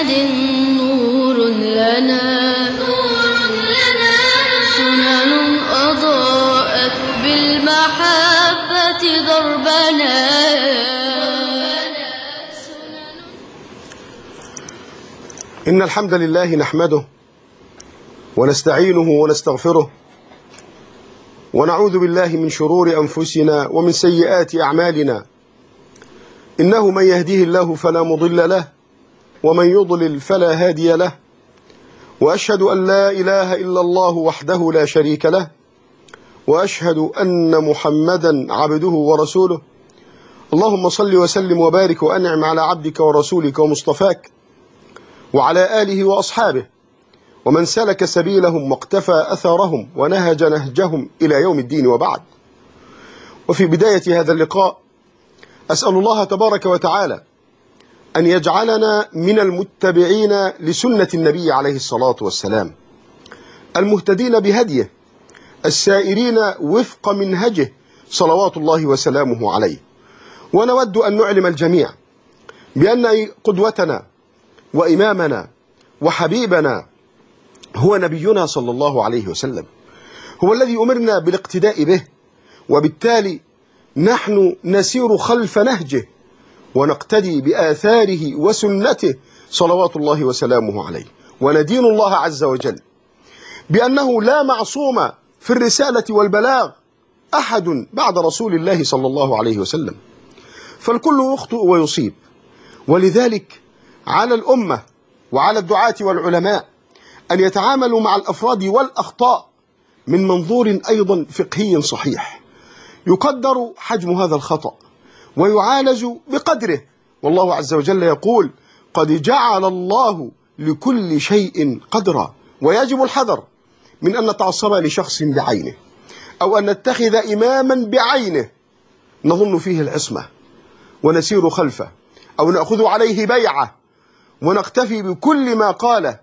محمد نور لنا سنن أضاءت بالمحبة دربنا. إن الحمد لله نحمده ونستعينه ونستغفره ونعوذ بالله من شرور أنفسنا ومن سيئات أعمالنا. إنه من يهديه الله فلا مضل له ومن يضلل فلا هادي له، وأشهد أن لا إله إلا الله وحده لا شريك له، وأشهد أن محمدا عبده ورسوله. اللهم صل وسلم وبارك وأنعم على عبدك ورسولك ومصطفاك وعلى آله وأصحابه ومن سلك سبيلهم واقتفى أثرهم ونهج نهجهم إلى يوم الدين، وبعد. وفي بداية هذا اللقاء أسأل الله تبارك وتعالى أن يجعلنا من المتبعين لسنة النبي عليه الصلاة والسلام، المهتدين بهديه، السائرين وفق منهجه صلوات الله وسلامه عليه. ونود أن نعلم الجميع بأن قدوتنا وإمامنا وحبيبنا هو نبينا صلى الله عليه وسلم، هو الذي أمرنا بالاقتداء به، وبالتالي نحن نسير خلف نهجه ونقتدي بآثاره وسنته صلوات الله وسلامه عليه. وندين الله عز وجل بأنه لا معصوم في الرسالة والبلاغ أحد بعد رسول الله صلى الله عليه وسلم، فالكل يخطئ ويصيب. ولذلك على الأمة وعلى الدعاة والعلماء أن يتعاملوا مع الأفراد والأخطاء من منظور أيضا فقهي صحيح، يقدر حجم هذا الخطأ ويعالج بقدره. والله عز وجل يقول: قد جعل الله لكل شيء قدرا. ويجب الحذر من أن نتعصب لشخص بعينه، أو أن نتخذ إماما بعينه نظن فيه العصمة ونسير خلفه، أو نأخذ عليه بيعة ونقتفي بكل ما قاله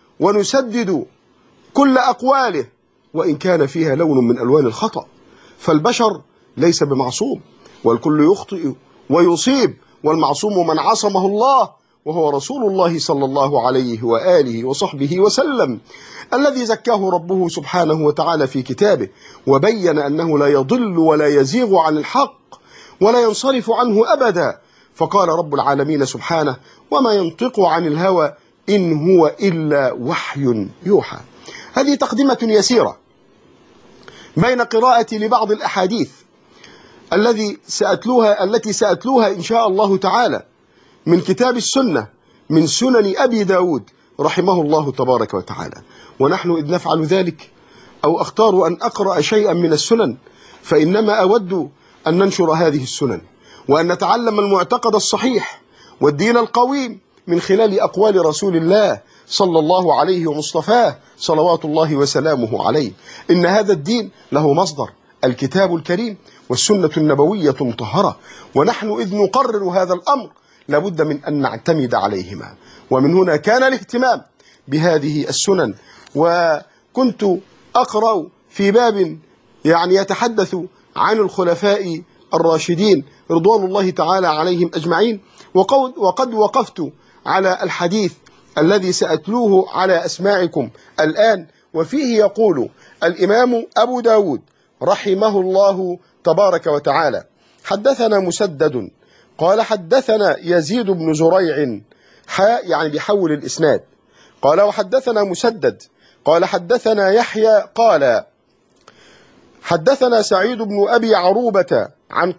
ونسدد كل أقواله وإن كان فيها لون من ألوان الخطأ. فالبشر ليس بمعصوم، والكل يخطئ ويصيب، والمعصوم من عصمه الله وهو رسول الله صلى الله عليه وآله وصحبه وسلم، الذي زكاه ربه سبحانه وتعالى في كتابه وبين أنه لا يضل ولا يزيغ عن الحق ولا ينصرف عنه أبدا. فقال رب العالمين سبحانه: وما ينطق عن الهوى إن هو إلا وحي يوحى. هذه تقدمة يسيرة بين قراءتي لبعض الأحاديث التي سأتلوها إن شاء الله تعالى من كتاب السنة، من سنن أبي داود رحمه الله تبارك وتعالى. ونحن إذ نفعل ذلك أو أختار أن أقرأ شيئا من السنن فإنما أود أن ننشر هذه السنن، وأن نتعلم المعتقد الصحيح والدين القويم من خلال أقوال رسول الله صلى الله عليه ومصطفاه صلوات الله وسلامه عليه. إن هذا الدين له مصدر، الكتاب الكريم والسنة النبوية المطهرة، ونحن إذ نقرر هذا الأمر لابد من أن نعتمد عليهما. ومن هنا كان الاهتمام بهذه السنن. وكنت أقرأ في باب يتحدث عن الخلفاء الراشدين رضوان الله تعالى عليهم أجمعين، وقد وقفت على الحديث الذي سأتلوه على أسماعكم الآن. وفيه يقول الإمام أبو داود رحمه الله تبارك وتعالى: حدثنا مسدد قال حدثنا يزيد بن زريع بحول الإسناد، قال وحدثنا مسدد قال حدثنا يحيى قال حدثنا سعيد بن أبي عروبة عن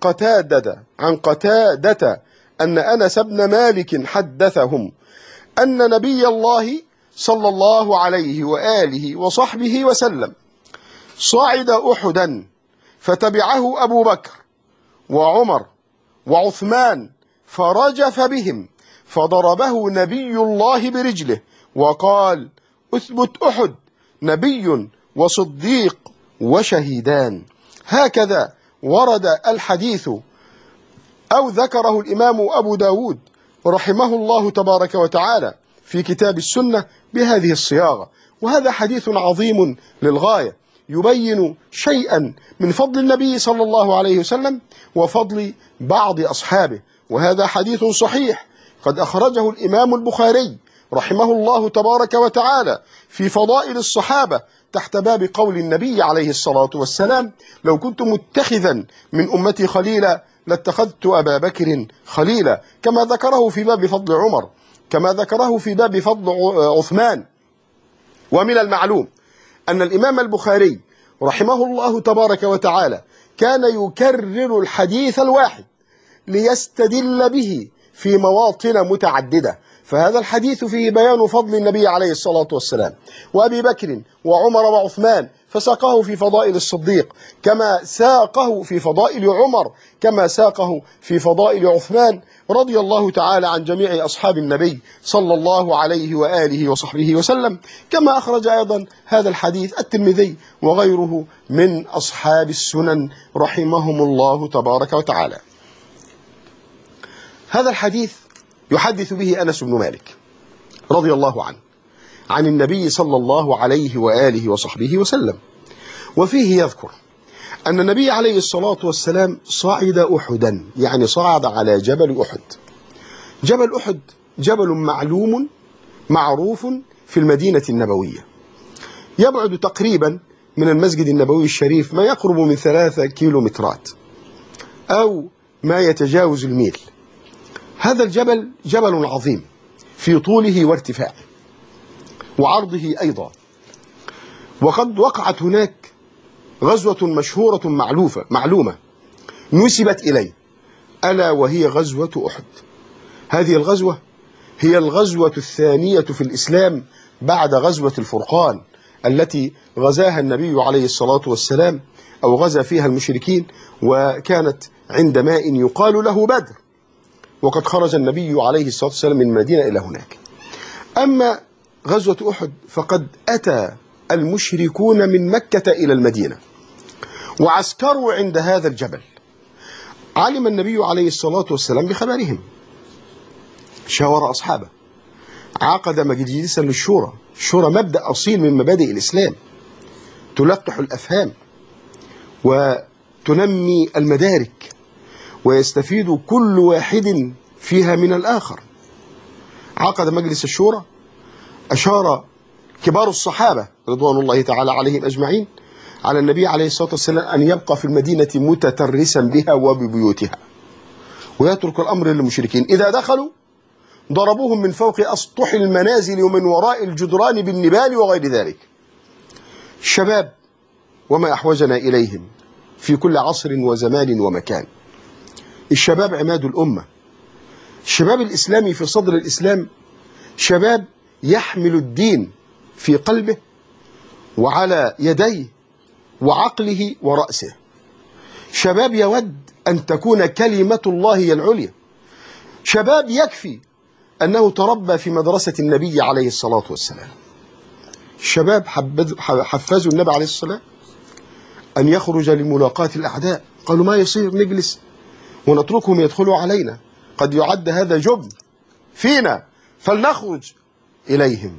قتادة أن أنس بن مالك حدثهم أن نبي الله صلى الله عليه وآله وصحبه وسلم صعد أحدا فتبعه أبو بكر وعمر وعثمان فرجف بهم، فضربه نبي الله برجله وقال: اثبت أحد، نبي وصديق وشهيدان. هكذا ورد الحديث أو ذكره الإمام أبو داود رحمه الله تبارك وتعالى في كتاب السنة بهذه الصياغة. وهذا حديث عظيم للغاية، يبين شيئا من فضل النبي صلى الله عليه وسلم وفضل بعض أصحابه. وهذا حديث صحيح قد أخرجه الإمام البخاري رحمه الله تبارك وتعالى في فضائل الصحابة تحت باب قول النبي عليه الصلاة والسلام: لو كنت متخذا من أمتي خليلا لاتخذت أبا بكر خليلا، كما ذكره في باب فضل عمر، كما ذكره في باب فضل عثمان. ومن المعلوم أن الإمام البخاري رحمه الله تبارك وتعالى كان يكرر الحديث الواحد ليستدل به في مواطن متعددة، فهذا الحديث فيه بيان فضل النبي عليه الصلاة والسلام وأبي بكر وعمر وعثمان، فساقه في فضائل الصديق كما ساقه في فضائل عمر، كما ساقه في فضائل عثمان، رضي الله تعالى عن جميع أصحاب النبي صلى الله عليه وآله وصحبه وسلم. كما أخرج أيضا هذا الحديث الترمذي وغيره من أصحاب السنن رحمهم الله تبارك وتعالى. هذا الحديث يحدث به أنس بن مالك رضي الله عنه عن النبي صلى الله عليه وآله وصحبه وسلم، وفيه يذكر أن النبي عليه الصلاة والسلام صعد أحدا، يعني صعد على جبل أحد. جبل أحد جبل معلوم معروف في المدينة النبوية، يبعد تقريبا من المسجد النبوي الشريف ما يقرب من 3 كيلومترات أو ما يتجاوز الميل. هذا الجبل جبل عظيم في طوله وارتفاعه وعرضه أيضا، وقد وقعت هناك غزوة مشهورة معلومة نسبت إليه، ألا وهي غزوة أحد. هذه الغزوة هي الغزوة الثانية في الإسلام بعد غزوة الفرقان التي غزاها النبي عليه الصلاة والسلام، أو غزا فيها المشركين، وكانت عند ماء يقال له بدر، وقد خرج النبي عليه الصلاة والسلام من المدينة إلى هناك. أما غزوة أحد فقد أتى المشركون من مكة إلى المدينة وعسكروا عند هذا الجبل. علم النبي عليه الصلاة والسلام بخبرهم، شاور أصحابه، عقد مجلسا للشورى. الشورى مبدأ أصيل من مبادئ الإسلام، تلقح الأفهام وتنمي المدارك، ويستفيد كل واحد فيها من الآخر. عقد مجلس الشورى، أشار كبار الصحابة رضوان الله تعالى عليهم أجمعين على النبي عليه الصلاة والسلام أن يبقى في المدينة متترسا بها وببيوتها، ويترك الأمر للمشركين. إذا دخلوا ضربوهم من فوق أسطح المنازل ومن وراء الجدران بالنبال وغير ذلك. الشباب وما أحوجنا إليهم في كل عصر وزمان ومكان. الشباب عماد الأمة. الشباب الإسلامي في صدر الإسلام شباب يحمل الدين في قلبه وعلى يديه وعقله ورأسه. شباب يود أن تكون كلمة الله هي العليا. شباب يكفي أنه تربى في مدرسة النبي عليه الصلاة والسلام. الشباب حفزوا النبي عليه الصلاة والسلام أن يخرج لملاقاة الأعداء، قالوا ما يصير نجلس ونتركهم يدخلوا علينا، قد يعد هذا جبن فينا فلنخرج إليهم.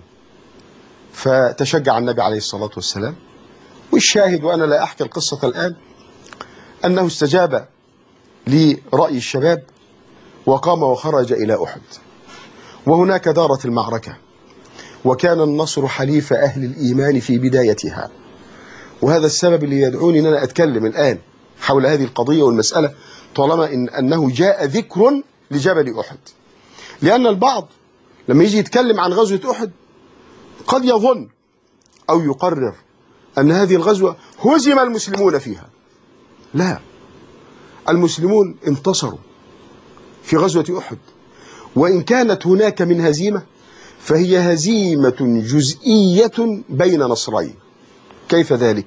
فتشجع النبي عليه الصلاة والسلام، والشاهد وأنا لا أحكي القصة الآن أنه استجاب لرأي الشباب وقام وخرج إلى أحد، وهناك دارت المعركة، وكان النصر حليف أهل الإيمان في بدايتها. وهذا السبب اللي يدعوني أن أنا أتكلم الآن حول هذه القضية والمسألة طالما أنه جاء ذكر لجبل أحد، لأن البعض لما يجي يتكلم عن غزوة أحد قد يظن أو يقرر أن هذه الغزوة هزم المسلمون فيها. لا، المسلمون انتصروا في غزوة أحد، وإن كانت هناك من هزيمة فهي هزيمة جزئية بين نصرين. كيف ذلك؟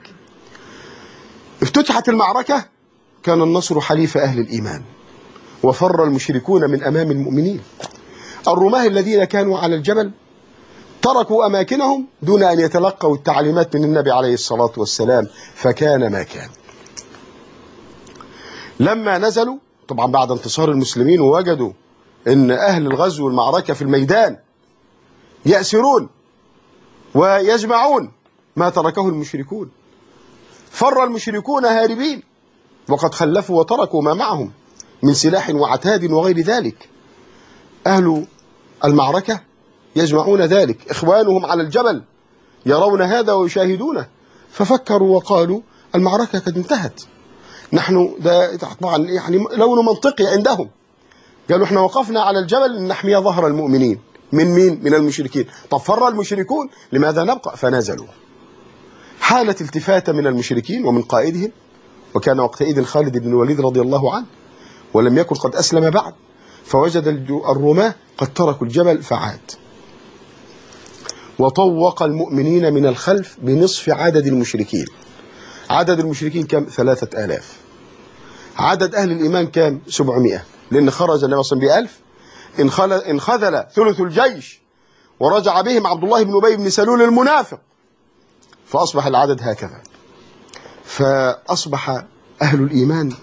افتتحت المعركة، كان النصر حليف أهل الإيمان، وفر المشركون من أمام المؤمنين. الرماة الذين كانوا على الجبل تركوا أماكنهم دون أن يتلقوا التعليمات من النبي عليه الصلاة والسلام، فكان ما كان. لما نزلوا طبعا بعد انتصار المسلمين ووجدوا أن أهل الغزو والمعركة في الميدان يأسرون ويجمعون ما تركه المشركون، فر المشركون هاربين، وقد خلفوا وتركوا ما معهم من سلاح وعتاد وغير ذلك. أهل المعركة يجمعون ذلك، إخوانهم على الجبل يرون هذا ويشاهدونه، ففكروا وقالوا المعركة قد انتهت، نحن ده طبعا يعني لون منطقي عندهم، قالوا احنا وقفنا على الجبل لنحمي ظهر المؤمنين من مين؟ من المشركين، طب فر المشركون لماذا نبقى؟ فنزلوا. حالة التفاتة من المشركين ومن قائدهم، وكان وقتئذ خالد بن الوليد رضي الله عنه ولم يكن قد أسلم بعد، فوجد الرماة قد تركوا الجبل فعاد وطوق المؤمنين من الخلف بنصف عدد المشركين. عدد المشركين كم؟ 3000. عدد أهل الإيمان كم؟ 700، لأن خرج النبي صلى الله عليه وسلم ب1000، انخذل ثلث الجيش ورجع بهم عبد الله بن أبي بن سلول المنافق، فأصبح العدد هكذا. فأصبح أهل الإيمان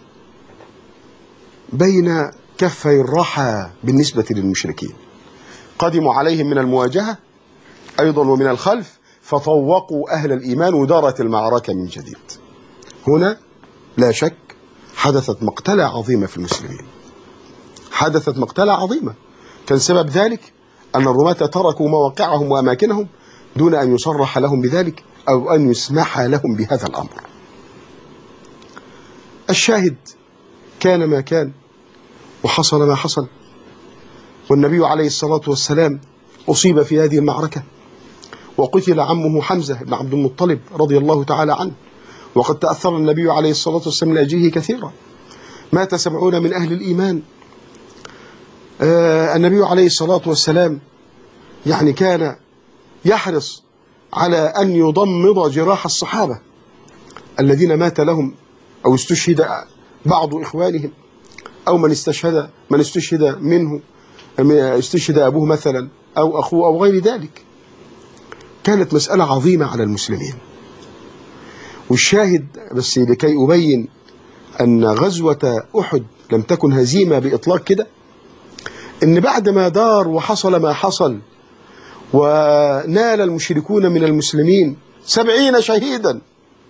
بين كفي الرحى بالنسبة للمشركين، قدموا عليهم من المواجهة أيضا ومن الخلف، فطوقوا أهل الإيمان ودارت المعركة من جديد. هنا لا شك حدثت مقتلة عظيمة في المسلمين، حدثت مقتلة عظيمة، كان سبب ذلك أن الرماة تركوا مواقعهم وأماكنهم دون أن يصرح لهم بذلك أو أن يسمح لهم بهذا الأمر. الشاهد كان ما كان وحصل ما حصل، والنبي عليه الصلاة والسلام أصيب في هذه المعركة، وقتل عمه حمزة بن عبد المطلب رضي الله تعالى عنه، وقد تأثر النبي عليه الصلاة والسلام من أجله كثيرا. مات 70 من أهل الإيمان. النبي عليه الصلاة والسلام يعني كان يحرص على أن يضمد جراح الصحابة الذين مات لهم أو استشهد بعض إخوانهم، أو من استشهد منه، استشهد أبوه مثلا أو أخوه أو غير ذلك. كانت مسألة عظيمة على المسلمين. والشاهد بس لكي أبين أن غزوة أحد لم تكن هزيمة بإطلاق كده، إن بعد ما دار وحصل ما حصل ونال المشركون من المسلمين 70 شهيدا،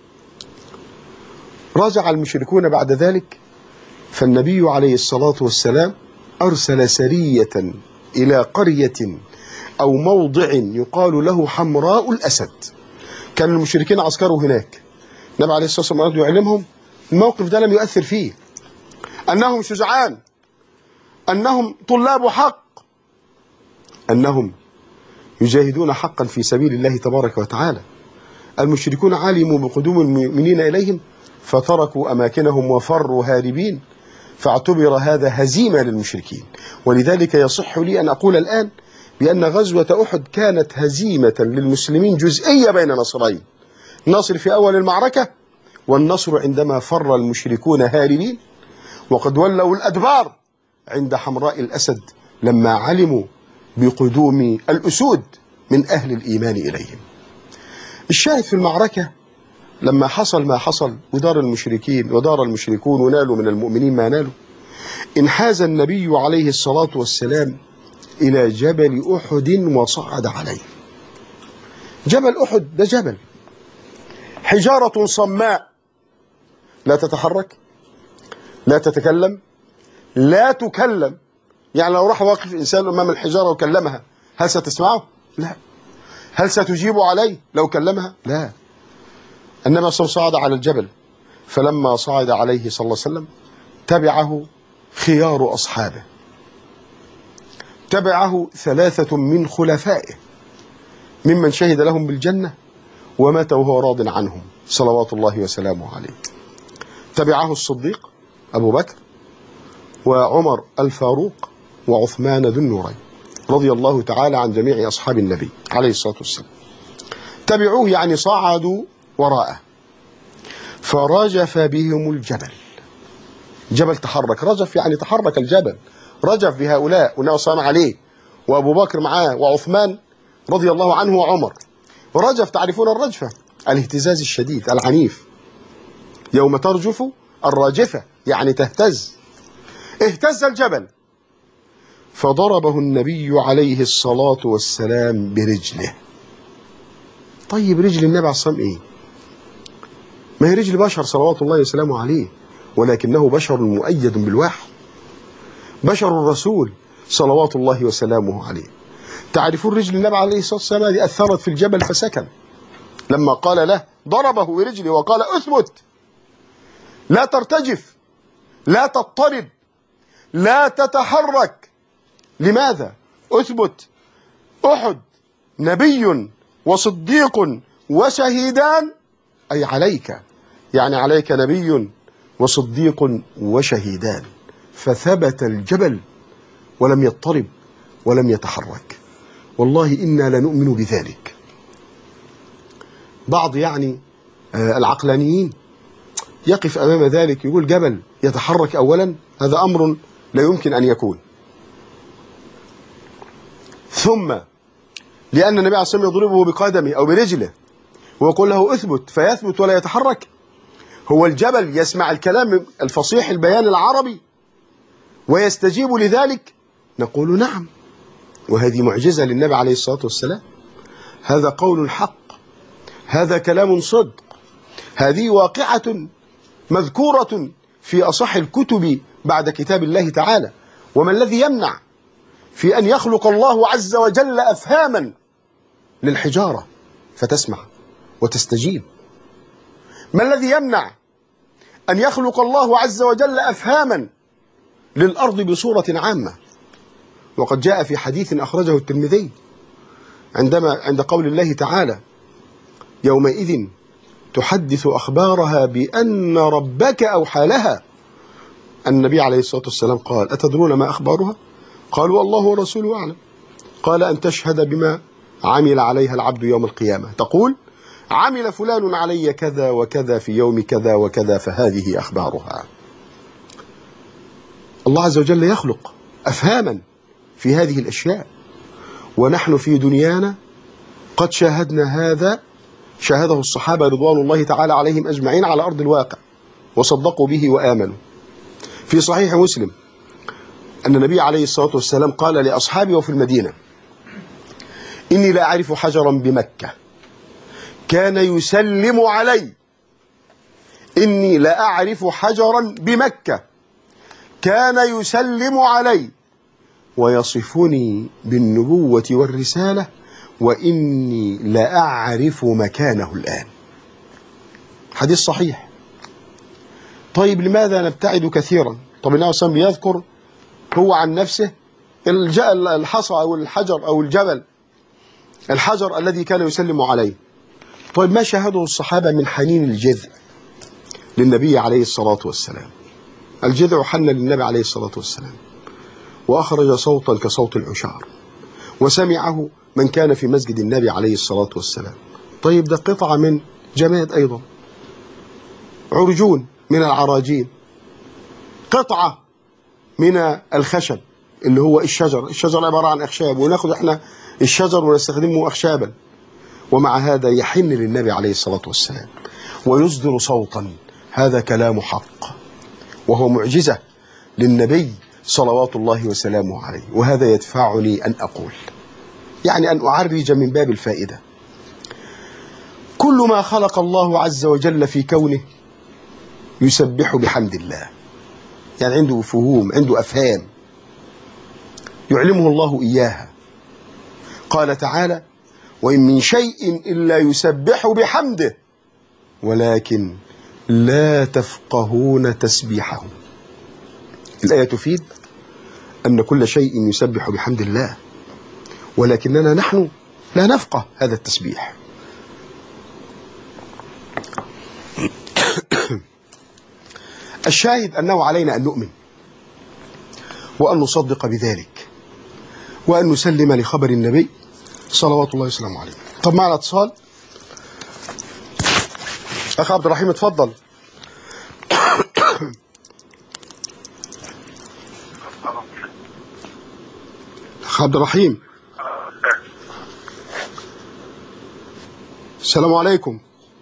رجع المشركون بعد ذلك، فالنبي عليه الصلاة والسلام أرسل سرية إلى قرية أو موضع يقال له حمراء الأسد. كان المشركين عسكروا هناك، النبي عليه الصلاة والسلام أراد يعلمهم الموقف ده لم يؤثر فيه، أنهم شجعان، أنهم طلاب حق، أنهم يجاهدون حقا في سبيل الله تبارك وتعالى. المشركون علموا بقدوم المؤمنين إليهم فتركوا أماكنهم وفروا هاربين، فاعتبر هذا هزيمة للمشركين. ولذلك يصح لي أن أقول الآن بأن غزوة أحد كانت هزيمة للمسلمين جزئية بين نصرين، النصر في أول المعركة والنصر عندما فر المشركون هاربين، وقد ولوا الأدبار عند حمراء الأسد لما علموا بقدوم الأسود من أهل الإيمان إليهم. الشاهد في المعركة لما حصل ما حصل ودار المشركون ونالوا من المؤمنين ما نالوا، انحاز النبي عليه الصلاة والسلام إلى جبل أحد وصعد عليه. جبل أحد ده جبل حجارة صماء لا تتحرك، لا تتكلم، لا تكلم. يعني لو راح واقف إنسان أمام الحجارة وكلمها هل ستسمعه؟ لا. هل ستجيب عليه لو كلمها؟ لا. النبي صلى الله عليه وسلم صعد على الجبل، فلما صعد عليه صلى الله عليه وسلم تبعه خيار أصحابه، تبعه 3 من خلفائه ممن شهد لهم بالجنة ومات وهو راض عنهم صلوات الله وسلامه عليه. تبعه الصديق أبو بكر وعمر الفاروق وعثمان ذو النورين رضي الله تعالى عن جميع أصحاب النبي عليه الصلاة والسلام. تبعوه يعني صعدوا وراءه، فرجف بهم الجبل. جبل تحرك، رجف يعني تحرك الجبل، رجف بهؤلاء والنبي صلى الله عليه وسلم عليه وأبو بكر معاه وعثمان رضي الله عنه وعمر. ورجف تعرفون الرجفة، الاهتزاز الشديد العنيف، يوم ترجف الراجفة يعني تهتز. اهتز الجبل فضربه النبي عليه الصلاة والسلام برجله. طيب رجل النبي عليه الصلاة والسلام ايه؟ ما هي رجل بشر صلوات الله وسلامه عليه، ولكنه بشر مؤيد بالوحي، بشر الرسول صلوات الله وسلامه عليه. تعرفون رجل النبي عليه الصلاة والسلام هذه أثرت في الجبل فسكن، لما قال له ضربه برجله وقال أثبت، لا ترتجف، لا تضطرب، لا تتحرك. لماذا؟ أثبت. أحد نبي وصديق وشهيدان، أي عليك، يعني عليك نبي وصديق وشهيدان. فثبت الجبل ولم يضطرب ولم يتحرك. والله إنا لنؤمن بذلك. بعض العقلانيين يقف أمام ذلك يقول جبل يتحرك أولا، هذا أمر لا يمكن أن يكون. ثم لأن النبي عليه الصلاة والسلام يضربه بقدمه أو برجله ويقول له اثبت فيثبت ولا يتحرك. هو الجبل يسمع الكلام الفصيح البيان العربي ويستجيب لذلك؟ نقول نعم، وهذه معجزة للنبي عليه الصلاة والسلام. هذا قول حق، هذا كلام صدق، هذه واقعة مذكورة في أصح الكتب بعد كتاب الله تعالى. وما الذي يمنع في أن يخلق الله عز وجل أفهاما للحجارة فتسمع وتستجيب؟ ما الذي يمنع أن يخلق الله عز وجل أفهاما للأرض بصورة عامة؟ وقد جاء في حديث أخرجه الترمذي عند قول الله تعالى يومئذ تحدث أخبارها بأن ربك أوحى لها. النبي عليه الصلاة والسلام قال أتدرون ما أخبارها؟ قالوا الله ورسوله أعلم. قال أن تشهد بما عمل عليها العبد يوم القيامة، تقول عمل فلان علي كذا وكذا في يوم كذا وكذا فهذه أخبارها. الله عز وجل يخلق أفهاما في هذه الأشياء، ونحن في دنيانا قد شاهدنا هذا، شاهده الصحابة رضوان الله تعالى عليهم أجمعين على أرض الواقع وصدقوا به وآمنوا. في صحيح مسلم أن النبي عليه الصلاة والسلام قال لأصحابه وفي المدينة إني لا أعرف حجرا بمكة كان يسلم علي، إني لا أعرف حجرا بمكة كان يسلم علي ويصفني بالنبوة والرسالة وإني لا أعرف مكانه الآن. حديث صحيح. طيب لماذا نبتعد كثيرا؟ طب النبي صلى الله عليه وسلم بيذكر هو عن نفسه الحصى أو الحجر أو الجبل، الحجر الذي كان يسلم عليه. طيب ما شاهده الصحابة من حنين الجذع للنبي عليه الصلاة والسلام؟ الجذع حن للنبي عليه الصلاة والسلام وأخرج صوتا كصوت العشار وسمعه من كان في مسجد النبي عليه الصلاة والسلام. طيب ده قطعة من جماد أيضا، عرجون من العراجين، قطعة من الخشب اللي هو الشجر عبارة عن أخشاب، وناخذ احنا الشجر ونستخدمه أخشابا، ومع هذا يحن للنبي عليه الصلاة والسلام ويصدر صوتا. هذا كلام حق وهو معجزة للنبي صلوات الله وسلامه عليه. وهذا يدفعني أن أقول أن أعرج من باب الفائدة، كل ما خلق الله عز وجل في كونه يسبح بحمد الله. عنده فهوم، عنده أفهام يعلمه الله إياها. قال تعالى وإن من شيء إلا يسبح بحمده ولكن لا تفقهون تسبيحهم. الآية تفيد أن كل شيء يسبح بحمد الله، ولكننا نحن لا نفقه هذا التسبيح. الشاهد أنه علينا أن نؤمن وأن نصدق بذلك وأن نسلم لخبر النبي صلوات الله وسلامه عليه. طب معنا اتصال. أخ عبد الرحيم اتفضل. أخ عبد الرحيم السلام عليكم.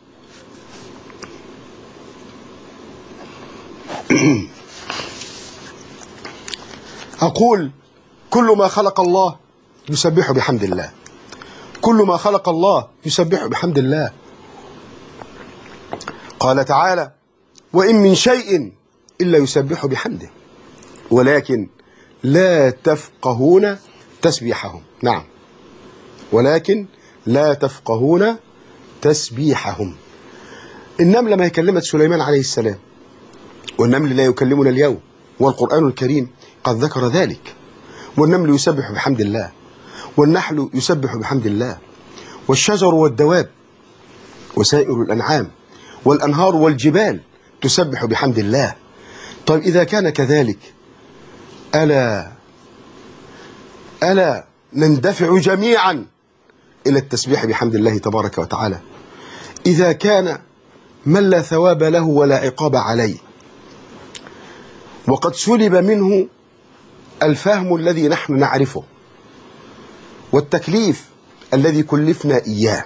أقول كل ما خلق الله يسبح بحمد الله، كل ما خلق الله يسبح بحمد الله. قال تعالى وإن من شيء إلا يسبح بحمده ولكن لا تفقهون تسبيحهم. نعم، ولكن لا تفقهون تسبيحهم. النملة ما كلمت سليمان عليه السلام، والنمل لا يكلمنا اليوم، والقرآن الكريم قد ذكر ذلك. والنمل يسبح بحمد الله، والنحل يسبح بحمد الله، والشجر والدواب وسائر الأنعام والأنهار والجبال تسبح بحمد الله. طيب إذا كان كذلك، ألا نندفع جميعا إلى التسبيح بحمد الله تبارك وتعالى، إذا كان من لا ثواب له ولا عقاب عليه، وقد سلب منه الفهم الذي نحن نعرفه والتكليف الذي كلفنا إياه،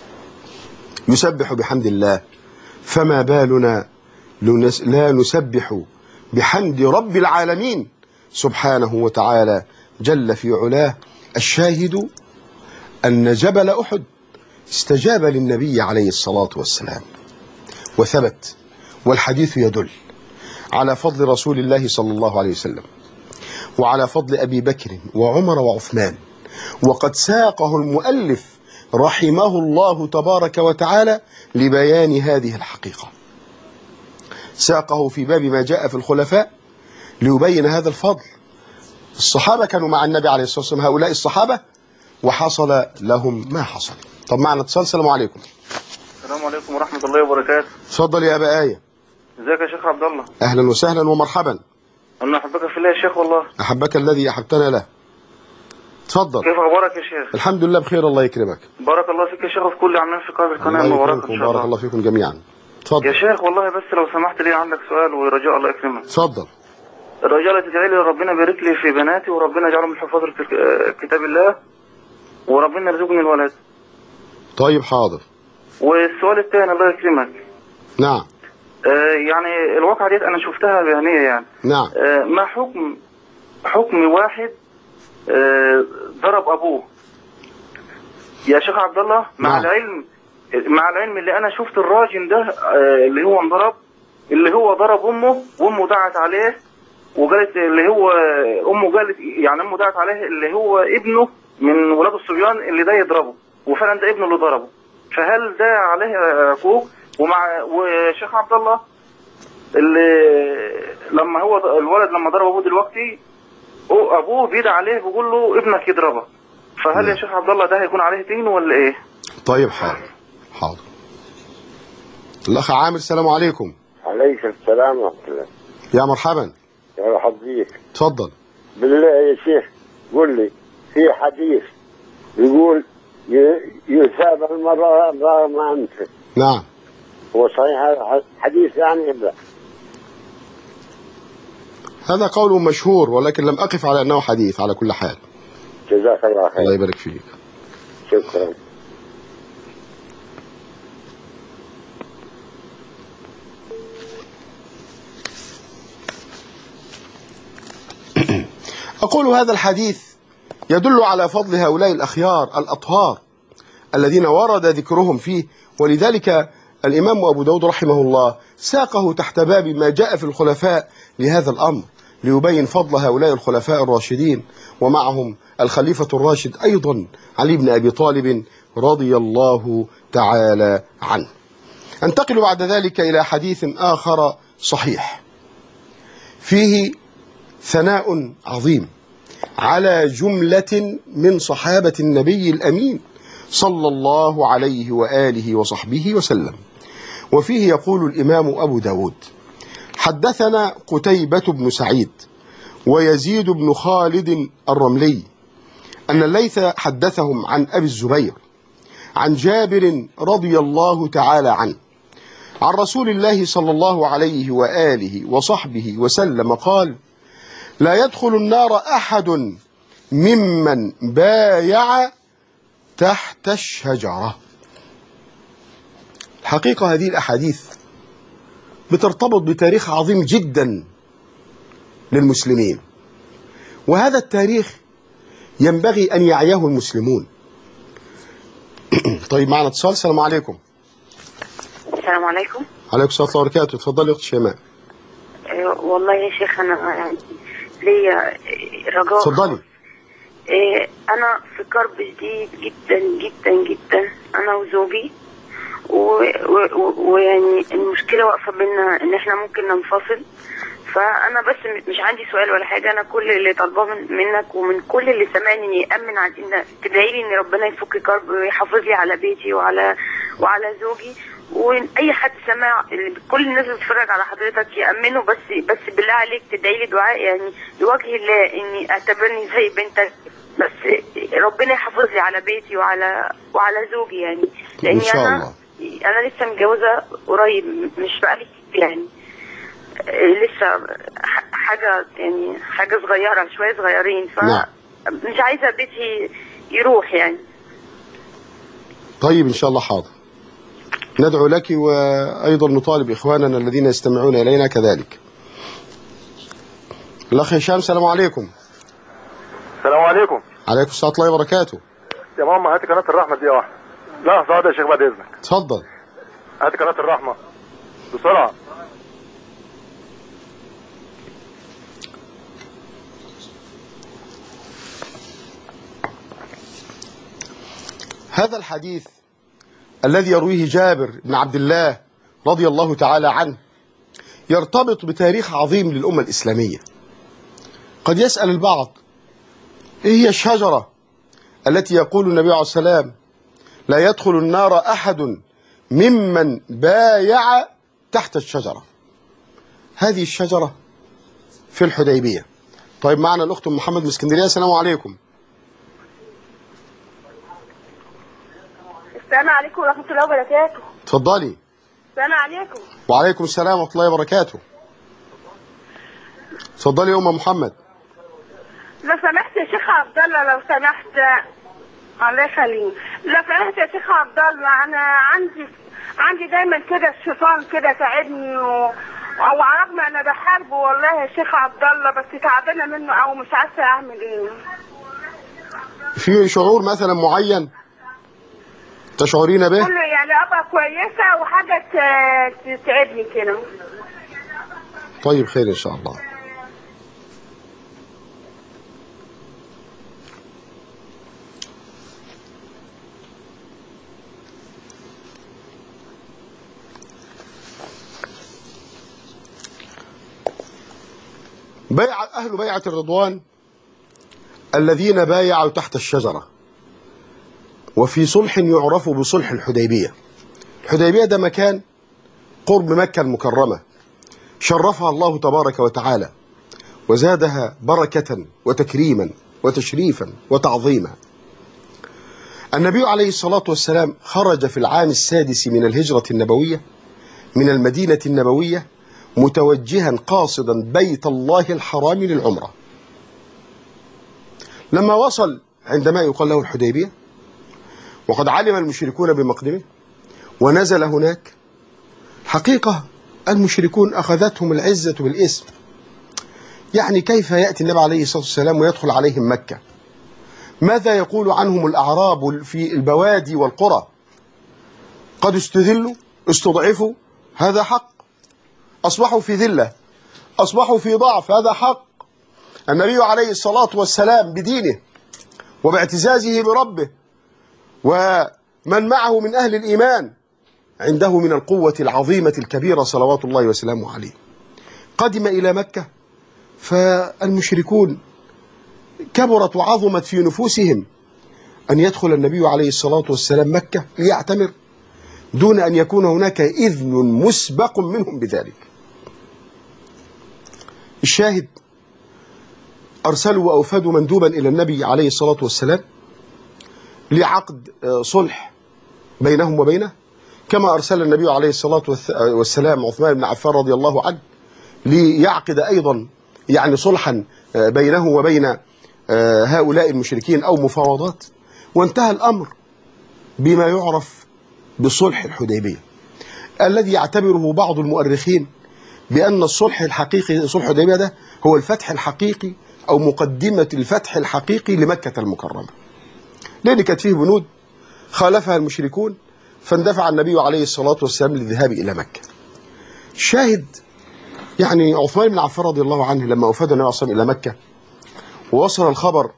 يسبح بحمد الله، فما بالنا لا نسبح بحمد رب العالمين سبحانه وتعالى جل في علاه. الشاهد أن جبل أحد استجاب للنبي عليه الصلاة والسلام وثبت، والحديث يدل على فضل رسول الله صلى الله عليه وسلم، وعلى فضل أبي بكر وعمر وعثمان. وقد ساقه المؤلف رحمه الله تبارك وتعالى لبيان هذه الحقيقة، ساقه في باب ما جاء في الخلفاء ليبين هذا الفضل. الصحابة كانوا مع النبي عليه الصلاة والسلام، هؤلاء الصحابة، وحصل لهم ما حصل. طب معنا اتصال. السلام عليكم. السلام عليكم ورحمة الله وبركاته. اتفضل يا أبا آية. ازيك يا شيخ عبد الله؟ أهلا وسهلا ومرحبا. أنا أحبك في الله يا شيخ والله. أحبك الذي أحبتنا له. اتفضل. كيف أخبارك يا شيخ؟ الحمد لله بخير، الله يكرمك. بارك الله فيك يا شيخ وفي كل عاملين في قناة الله المباركة يكرمكم إن شاء وبارك الله فيكم جميعا. اتفضل يا شيخ والله، بس لو سمحت لي عندك سؤال ورجاء الله يكرمك. اتفضل. الرجاء تدعي لي ربنا يبارك لي في بناتي، وربنا يجعلهم من حفاظ كتاب الله، وربنا يرزقني الولد. طيب حاضر. والسؤال الثاني الله يكرمك. نعم. يعني الواقعة ديت أنا شفتها بعينيا يعني. نعم. ما حكم واحد ضرب أبوه يا شيخ عبد الله، مع العلم اللي انا شفت الراجل ده اللي هو انضرب، اللي هو ضرب امه، وامه دعت عليه وقالت اللي هو امه قالت يعني امه دعت عليه اللي هو ابنه من ولاد الصبيان اللي ده يضربه، وفعلا ده ابنه اللي ضربه. فهل ده عليه عقوق؟ وشيخ عبد الله اللي لما هو الولد لما ضرب ابوه دلوقتي ابوه بيدعي عليه بيقول له ابنك يضربك، فهل يا شيخ عبد الله ده هيكون عليه دين ولا ايه؟ طيب حاضر. الأخ عامر. السلام عليكم. عليكم السلام ورحمة الله. يا مرحبا. يا مرحبا بيك. اتفضل. بالله يا شيخ قول لي، في حديث يقول يثاب المرأة ما أنت. نعم. هو صحيح هذا حديث يعني؟ لا، هذا قول مشهور، ولكن لم أقف على أنه حديث. على كل حال جزاك الله خير. الله يبارك فيك. شكرا. أقول هذا الحديث يدل على فضل هؤلاء الأخيار الأطهار الذين ورد ذكرهم فيه، ولذلك الإمام أبو داود رحمه الله ساقه تحت باب ما جاء في الخلفاء لهذا الأمر، ليبين فضل هؤلاء الخلفاء الراشدين، ومعهم الخليفة الراشد أيضا علي بن أبي طالب رضي الله تعالى عنه. انتقل بعد ذلك إلى حديث آخر صحيح فيه ثناء عظيم على جملة من صحابة النبي الأمين صلى الله عليه وآله وصحبه وسلم. وفيه يقول الإمام أبو داود: حدثنا قتيبة بن سعيد ويزيد بن خالد الرملي أن الليث حدثهم عن أبي الزبير عن جابر رضي الله تعالى عنه عن رسول الله صلى الله عليه وآله وصحبه وسلم قال: لا يدخل النار أحد ممن بايع تحت الشجرة. الحقيقة هذه الأحاديث بترتبط بتاريخ عظيم جدا للمسلمين، وهذا التاريخ ينبغي أن يعيه المسلمون. طيب معنا اتصال. السلام عليكم. السلام عليكم. عليكم السلام ورحمة الله وبركاته. اتفضلي يا أخت شيماء. والله يا شيخ أنا ليا رجاء. اتفضلي. انا في كرب شديد جدا جدا جدا، انا وزوجي، ويعني المشكله واقفه بينا ان احنا ممكن ننفصل. فانا بس مش عندي سؤال ولا حاجه، انا كل اللي طالباه منك ومن كل اللي سامعني ان يامن عندنا، تدعي لي ان ربنا يفك كرب ويحافظ لي على بيتي وعلى زوجي، واي حد سمع، كل الناس اللي بتتفرج على حضرتك يامنوا. بس بالله عليك تدعي لي دعاء يعني لوجه الله، اني اعتبرني زي بنتك، بس ربنا يحافظ لي على بيتي وعلى زوجي يعني، لاني إن شاء الله. انا لسه متجوزه قريب، مش بقالي كتير يعني، لسه حاجه صغيره، شويه صغيرين، مش عايزه بيتي يروح يعني. طيب إن شاء الله حاضر، ندعو لك وأيضا نطالب إخواننا الذين يستمعون إلينا كذلك. الأخ هشام، السلام عليكم. السلام عليكم. عليكم السلام ورحمة الله وبركاته. يا ماما هاتي قناة الرحمة دي واحدة. لا صعد يا شيخ بعد إذنك. اتفضل. هاتي قناة الرحمة بسرعة. هذا الحديث الذي يرويه جابر بن عبد الله رضي الله تعالى عنه يرتبط بتاريخ عظيم للأمة الإسلامية. قد يسأل البعض: إيه هي الشجرة التي يقول النبي عليه السلام لا يدخل النار أحد ممن بايع تحت الشجرة؟ هذه الشجرة في الحديبية. طيب معنا الأخت محمد من اسكندرية. السلام عليكم. السلام عليكم ورحمة الله وبركاته. اتفضلي. السلام عليكم. وعليكم السلام ورحمة الله وبركاته. اتفضلي يا أم محمد. لو سمحت يا شيخ عبد الله، لو سمحت، الله يخليك، لو سمحت يا شيخ عبد الله، أنا عندي دايما كده الشيطان كده تعبني، وعلى رغم أنا بحاربه والله يا شيخ عبد الله، بس تعبانة منه أو مش عارفة أعمل إيه. في شعور مثلا معين تشعرين به؟ كله يعني أبقى كويسة وحاجة تتعبني كده. طيب خير إن شاء الله. أهل بيعة الرضوان الذين بايعوا تحت الشجرة وفي صلح يعرف بصلح الحديبية. الحديبية ده مكان قرب مكة المكرمة، شرفها الله تبارك وتعالى وزادها بركة وتكريما وتشريفا وتعظيما. النبي عليه الصلاة والسلام خرج في العام السادس من الهجرة النبوية من المدينة النبوية متوجها قاصدا بيت الله الحرام للعمرة. لما وصل عندما يقال له الحديبية وقد علم المشركون بمقدمه ونزل هناك، حقيقة المشركون أخذتهم العزة بالاسم. يعني كيف يأتي النبي عليه الصلاة والسلام ويدخل عليهم مكة؟ ماذا يقول عنهم الأعراب في البوادي والقرى؟ قد استذلوا، استضعفوا، هذا حق. أصبحوا في ذلة، أصبحوا في ضعف، هذا حق. النبي عليه الصلاة والسلام بدينه وباعتزازه بربه ومن معه من أهل الإيمان عنده من القوة العظيمة الكبيرة صلوات الله وسلامه عليه، قدم إلى مكة، فالمشركون كبرت وعظمت في نفوسهم أن يدخل النبي عليه الصلاة والسلام مكة ليعتمر دون أن يكون هناك إذن مسبق منهم بذلك. الشاهد أرسلوا وأوفدوا مندوبا إلى النبي عليه الصلاة والسلام لعقد صلح بينهم وبينه، كما أرسل النبي عليه الصلاة والسلام عثمان بن عفان رضي الله عنه ليعقد أيضا يعني صلحا بينه وبين هؤلاء المشركين أو مفاوضات، وانتهى الأمر بما يعرف بصلح الحديبية، الذي يعتبره بعض المؤرخين بأن الصلح الحقيقي، صلح الحديبية ده هو الفتح الحقيقي أو مقدمة الفتح الحقيقي لمكة المكرمة، لأن كانت فيه بنود خالفها المشركون فاندفع النبي عليه الصلاة والسلام للذهاب إلى مكة. شاهد يعني عثمان بن عفان رضي الله عنه لما أوفد النبي صلى الله عليه وسلم إلى مكة ووصل الخبر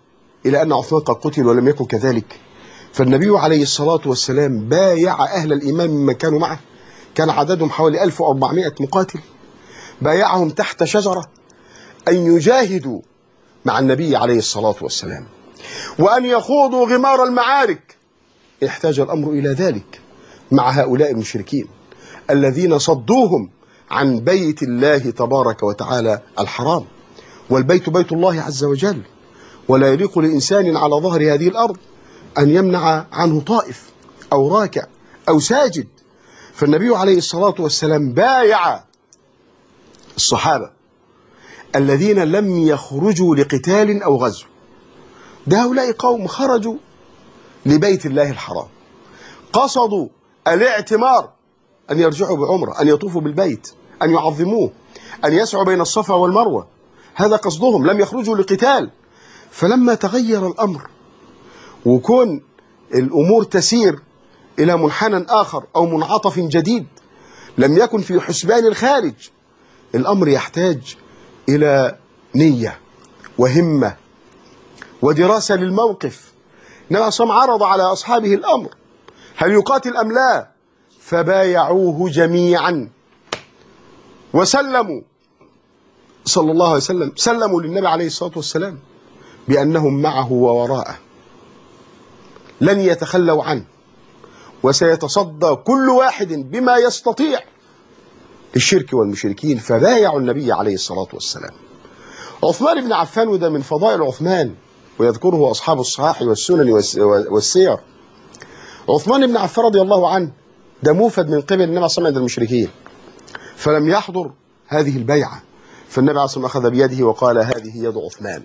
إلى أن عثمان قد قتل ولم يكن كذلك. فالنبي عليه الصلاة والسلام بايع أهل الإيمان ممن كانوا معه، كان عددهم حوالي 1400 مقاتل، بايعهم تحت شجرة أن يجاهدوا مع النبي عليه الصلاة والسلام وأن يخوضوا غمار المعارك احتاج الأمر إلى ذلك مع هؤلاء المشركين الذين صدوهم عن بيت الله تبارك وتعالى الحرام. والبيت بيت الله عز وجل، ولا يليق لإنسان على ظهر هذه الأرض أن يمنع عنه طائف أو راكع أو ساجد. فالنبي عليه الصلاة والسلام بايع الصحابة الذين لم يخرجوا لقتال أو غزو. ده هؤلاء قوم خرجوا لبيت الله الحرام، قصدوا الاعتمار، أن يرجعوا بعمرة، أن يطوفوا بالبيت، أن يعظموه، أن يسعوا بين الصفا والمروة، هذا قصدهم، لم يخرجوا لقتال. فلما تغير الأمر وكون الأمور تسير إلى منحنى آخر أو منعطف جديد لم يكن في حسبان الخارج، الأمر يحتاج إلى نية وهمة ودراسة للموقف. النبي صلى الله عليه وسلم عرض على أصحابه الأمر، هل يقاتل أم لا؟ فبايعوه جميعا وسلموا صلى الله عليه وسلم، سلموا للنبي عليه الصلاة والسلام بأنهم معه ووراءه، لن يتخلوا عنه، وسيتصدى كل واحد بما يستطيع للشرك والمشركين. فبايعوا النبي عليه الصلاة والسلام. عثمان بن عفان، وده من فضائل عثمان ويذكره أصحاب الصحاح والسنن والسير، عثمان بن عفان رضي الله عنه ده موفد من قبل النبي صلى الله عليه وسلم عند المشركين، فلم يحضر هذه البيعة، فالنبي عليه الصلاة والسلام أخذ بيده وقال هذه يد عثمان،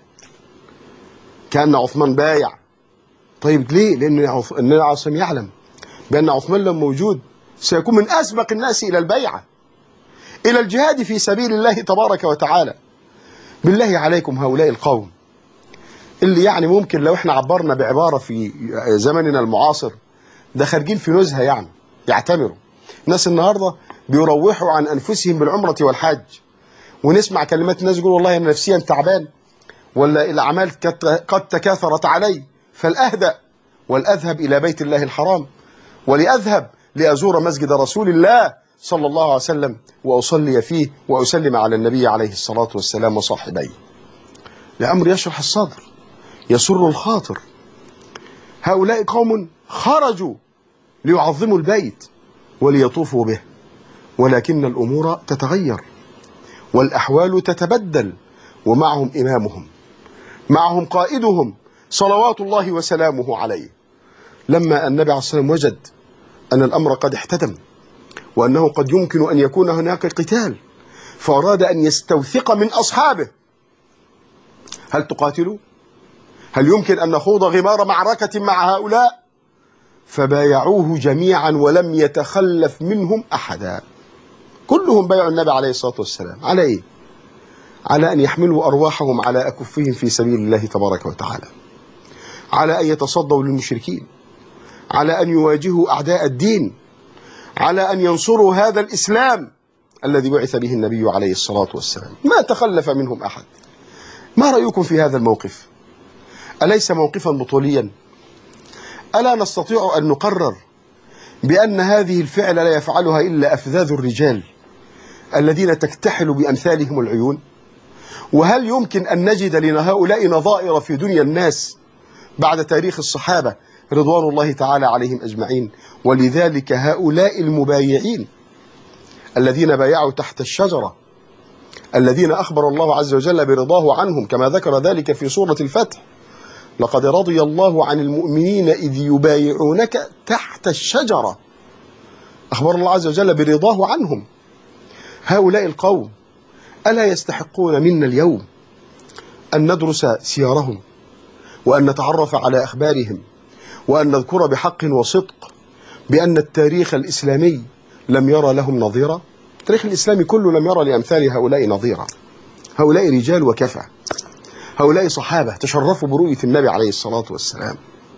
كأن عثمان بايع. طيب ليه؟ لأن النبي عليه الصلاة والسلام يعلم بأن عثمان لما موجود سيكون من أسبق الناس إلى البيعة، إلى الجهاد في سبيل الله تبارك وتعالى. بالله عليكم هؤلاء القوم اللي يعني ممكن لو احنا عبرنا بعبارة في زمننا المعاصر ده خارجين في نزهة، يعني يعتمروا. الناس النهاردة بيروحوا عن أنفسهم بالعمرة والحج، ونسمع كلمات الناس يقول والله أنا نفسيا تعبان، ولا الأعمال قد تكاثرت علي، فالأهدأ والأذهب إلى بيت الله الحرام، ولأذهب لأزور مسجد رسول الله صلى الله عليه وسلم وأصلي فيه وأسلم على النبي عليه الصلاة والسلام وصاحبيه. لأمر يشرح الصدر يسر الخاطر. هؤلاء قوم خرجوا ليعظموا البيت وليطوفوا به، ولكن الأمور تتغير والأحوال تتبدل، ومعهم إمامهم، معهم قائدهم صلوات الله وسلامه عليه. لما النبي عليه الصلاة والسلام وجد أن الأمر قد احتدم وأنه قد يمكن أن يكون هناك قتال، فأراد أن يستوثق من أصحابه، هل تقاتلوا؟ هل يمكن أن نخوض غمار معركة مع هؤلاء؟ فبايعوه جميعا ولم يتخلف منهم أحدا، كلهم بايعوا النبي عليه الصلاة والسلام. على إيه؟ على أن يحملوا أرواحهم على أكفهم في سبيل الله تبارك وتعالى، على أن يتصدوا للمشركين، على أن يواجهوا أعداء الدين، على أن ينصروا هذا الإسلام الذي بعث به النبي عليه الصلاة والسلام. ما تخلف منهم أحد. ما رأيكم في هذا الموقف؟ أليس موقفا بطوليا؟ ألا نستطيع أن نقرر بأن هذه الفعل لا يفعلها إلا أفذاذ الرجال الذين تكتحل بأمثالهم العيون؟ وهل يمكن أن نجد لهؤلاء نظائر في دنيا الناس بعد تاريخ الصحابة رضوان الله تعالى عليهم أجمعين؟ ولذلك هؤلاء المبايعين الذين بايعوا تحت الشجرة، الذين أخبر الله عز وجل برضاه عنهم كما ذكر ذلك في سورة الفتح، لقد رضي الله عن المؤمنين إذ يبايعونك تحت الشجرة، أخبر الله عز وجل برضاه عنهم. هؤلاء القوم ألا يستحقون منا اليوم أن ندرس سيرهم، وأن نتعرف على أخبارهم، وأن نذكر بحق وصدق بأن التاريخ الإسلامي لم يرى لهم نظيرا؟ التاريخ الإسلامي كله لم يرى لأمثال هؤلاء نظيرا. هؤلاء رجال وكفى، هؤلاء صحابة تشرفوا برؤية النبي عليه الصلاة والسلام،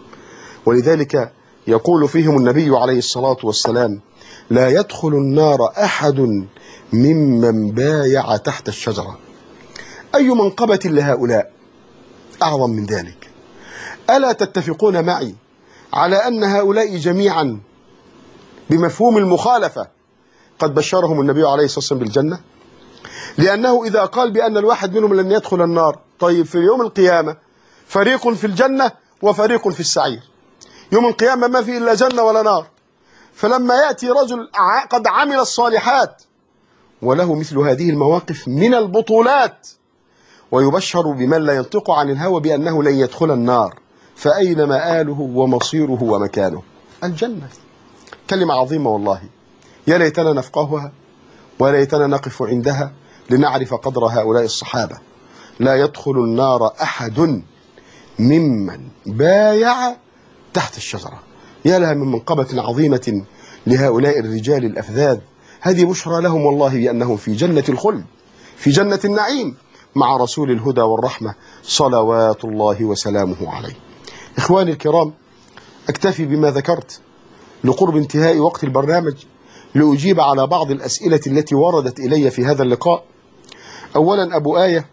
ولذلك يقول فيهم النبي عليه الصلاة والسلام لا يدخل النار أحد ممن بايع تحت الشجرة. أي منقبة لهؤلاء أعظم من ذلك؟ ألا تتفقون معي على أن هؤلاء جميعا بمفهوم المخالفة قد بشرهم النبي عليه الصلاة والسلام بالجنة؟ لأنه إذا قال بأن الواحد منهم لن يدخل النار، طيب في يوم القيامة فريق في الجنة وفريق في السعير. يوم القيامة ما في إلا جنة ولا نار. فلما يأتي رجل قد عمل الصالحات وله مثل هذه المواقف من البطولات ويبشر بمن لا ينطق عن الهوى بأنه لن يدخل النار، فأين مآله ومصيره ومكانه؟ الجنة. كلمة عظيمة والله، يا ليتنا نفقهها ولا ليتنا نقف عندها لنعرف قدر هؤلاء الصحابة. لا يدخل النار أحد ممن بايع تحت الشجرة. يا لها من منقبة عظيمة لهؤلاء الرجال الأفذاذ. هذه بشرى لهم والله بأنهم في جنة الخلد، في جنة النعيم مع رسول الهدى والرحمة صلوات الله وسلامه عليه. إخواني الكرام، أكتفي بما ذكرت لقرب انتهاء وقت البرنامج لأجيب على بعض الأسئلة التي وردت إلي في هذا اللقاء. أولا أبو آية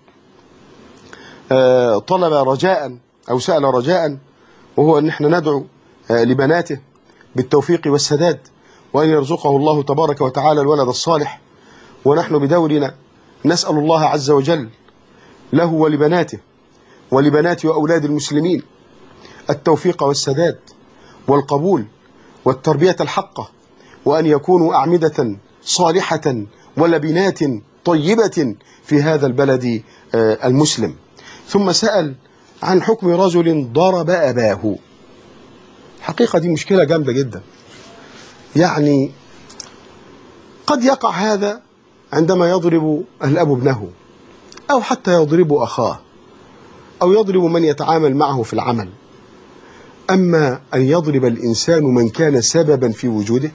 طلب رجاء أو سأل رجاء، وهو أن نحن ندعو لبناته بالتوفيق والسداد وأن يرزقه الله تبارك وتعالى الولد الصالح، ونحن بدورنا نسأل الله عز وجل له ولبناته ولبنات وأولاد المسلمين التوفيق والسداد والقبول والتربية الحقة، وأن يكونوا أعمدة صالحة ولبنات طيبة في هذا البلد المسلم. ثم سأل عن حكم رجل ضرب أباه. حقيقة دي مشكلة جامدة جدا. يعني قد يقع هذا عندما يضرب الأب ابنه، أو حتى يضرب أخاه، أو يضرب من يتعامل معه في العمل. أما أن يضرب الإنسان من كان سببا في وجوده،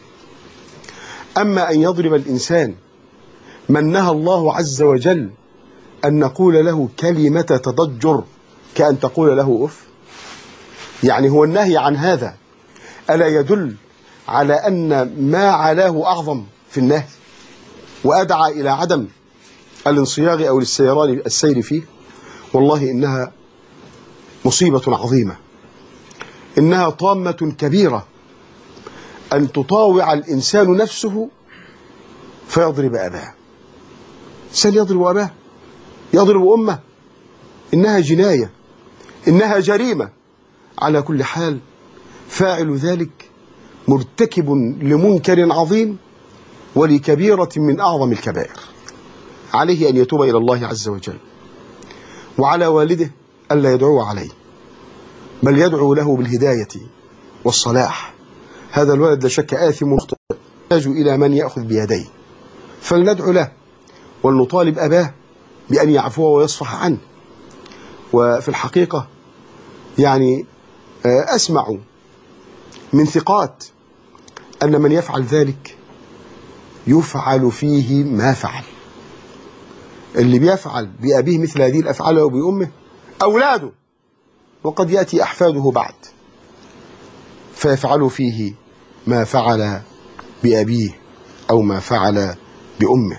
أما أن يضرب الإنسان من نهى الله عز وجل أن نقول له كلمة تضجر كأن تقول له أف. يعني هو النهي عن هذا ألا يدل على أن ما علاه أعظم في النهي وأدعى إلى عدم الانصياغ أو السير فيه؟ والله إنها مصيبة عظيمة، إنها طامة كبيرة أن تطاوع الإنسان نفسه فيضرب أباه. إنسان يضرب أباه، يضرب أمه، إنها جناية، إنها جريمة. على كل حال فاعل ذلك مرتكب لمنكر عظيم ولكبيرة من أعظم الكبائر. عليه أن يتوب إلى الله عز وجل، وعلى والده ألا يدعو عليه، بل يدعو له بالهداية والصلاح. هذا الولد لا شك آثم مخطئ يحتاج إلى من يأخذ بيديه، فلندعو له ولنطالب أباه بأن يعفو ويصفح عنه. وفي الحقيقة يعني أسمع من ثقات أن من يفعل ذلك يفعل فيه ما فعل. اللي بيفعل بأبيه مثل هذه الأفعال وبأمه أولاده، وقد يأتي أحفاده بعد فيفعل فيه ما فعل بأبيه أو ما فعل بأمه.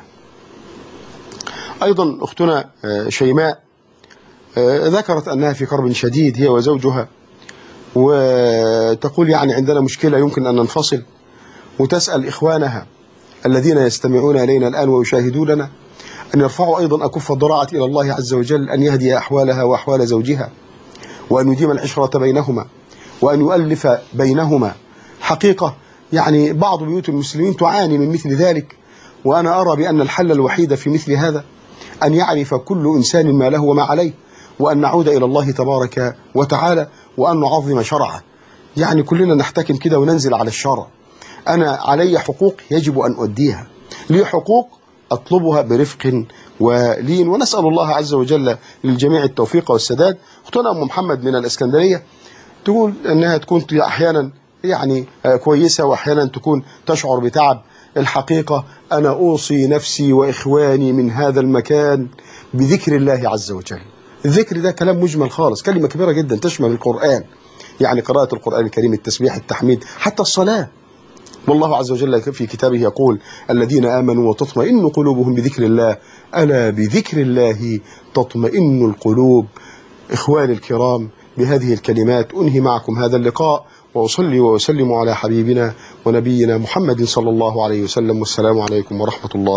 أيضا أختنا شيماء ذكرت أنها في كرب شديد هي وزوجها، وتقول يعني عندنا مشكلة يمكن أن ننفصل، وتسأل إخوانها الذين يستمعون إلينا الآن ويشاهدوننا أن يرفعوا أيضا أكف الضراعة إلى الله عز وجل أن يهدي أحوالها وأحوال زوجها، وأن يديم العشرة بينهما، وأن يؤلف بينهما. حقيقة يعني بعض بيوت المسلمين تعاني من مثل ذلك، وأنا أرى بأن الحل الوحيد في مثل هذا أن يعرف كل إنسان ما له وما عليه، وأن نعود إلى الله تبارك وتعالى، وأن نعظم شرعه. يعني كلنا نحتكم كده وننزل على الشرع. أنا علي حقوق يجب أن أؤديها، لي حقوق أطلبها برفق ولين، ونسأل الله عز وجل للجميع التوفيق والسداد. أختنا أم محمد من الإسكندرية تقول أنها تكون أحيانا يعني كويسة وأحيانا تكون تشعر بتعب. الحقيقة أنا أوصي نفسي وإخواني من هذا المكان بذكر الله عز وجل. الذكر ده كلام مجمل خالص، كلمة كبيرة جدا تشمل القرآن، يعني قراءة القرآن الكريم، التسبيح، التحميد، حتى الصلاة. والله عز وجل في كتابه يقول الذين آمنوا وتطمئن قلوبهم بذكر الله، ألا بذكر الله تطمئن القلوب. إخواني الكرام، بهذه الكلمات أنهي معكم هذا اللقاء، وأصلي وأسلم على حبيبنا ونبينا محمد صلى الله عليه وسلم، والسلام عليكم ورحمة الله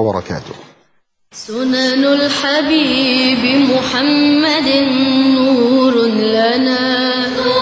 وبركاته. سنن الحبيب محمد نور